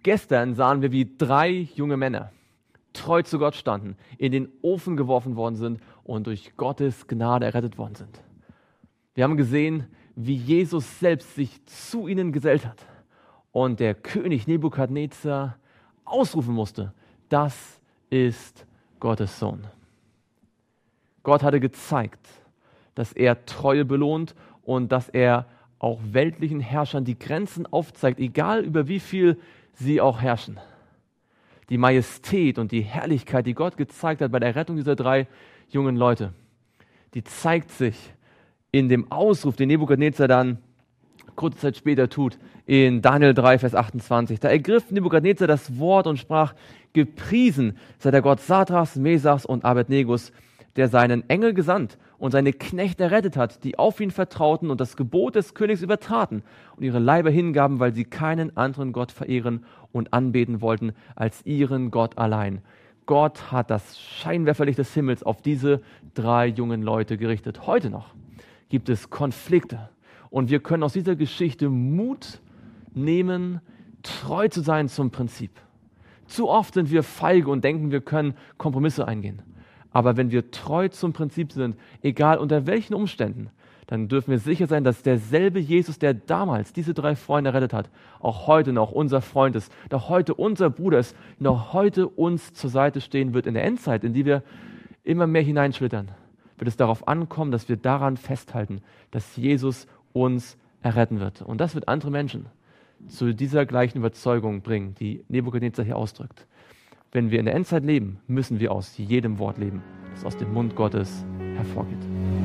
Gestern sahen wir, wie 3 junge Männer treu zu Gott standen, in den Ofen geworfen worden sind und durch Gottes Gnade errettet worden sind. Wir haben gesehen, wie Jesus selbst sich zu ihnen gesellt hat und der König Nebukadnezar ausrufen musste: Das ist Gottes Sohn. Gott hatte gezeigt, dass er Treue belohnt und dass er auch weltlichen Herrschern die Grenzen aufzeigt, egal über wie viel sie auch herrschen. Die Majestät und die Herrlichkeit, die Gott gezeigt hat bei der Rettung dieser 3 jungen Leute, die zeigt sich in dem Ausruf, den Nebukadnezar dann kurze Zeit später tut, in Daniel 3, Vers 28. Da ergriff Nebukadnezar das Wort und sprach: Gepriesen sei der Gott Sadrachs, Mesachs und Abednegus, der seinen Engel gesandt und seine Knechte errettet hat, die auf ihn vertrauten und das Gebot des Königs übertraten und ihre Leiber hingaben, weil sie keinen anderen Gott verehren und anbeten wollten als ihren Gott allein. Gott hat das Scheinwerferlicht des Himmels auf diese 3 jungen Leute gerichtet. Heute noch gibt es Konflikte und wir können aus dieser Geschichte Mut nehmen, treu zu sein zum Prinzip. Zu oft sind wir feige und denken, wir können Kompromisse eingehen. Aber wenn wir treu zum Prinzip sind, egal unter welchen Umständen, dann dürfen wir sicher sein, dass derselbe Jesus, der damals diese 3 Freunde errettet hat, auch heute noch unser Freund ist, noch heute unser Bruder ist, noch heute uns zur Seite stehen wird in der Endzeit, in die wir immer mehr hineinschlittern. Wird es darauf ankommen, dass wir daran festhalten, dass Jesus uns erretten wird. Und das wird andere Menschen zu dieser gleichen Überzeugung bringen, die Nebukadnezar hier ausdrückt. Wenn wir in der Endzeit leben, müssen wir aus jedem Wort leben, das aus dem Mund Gottes hervorgeht.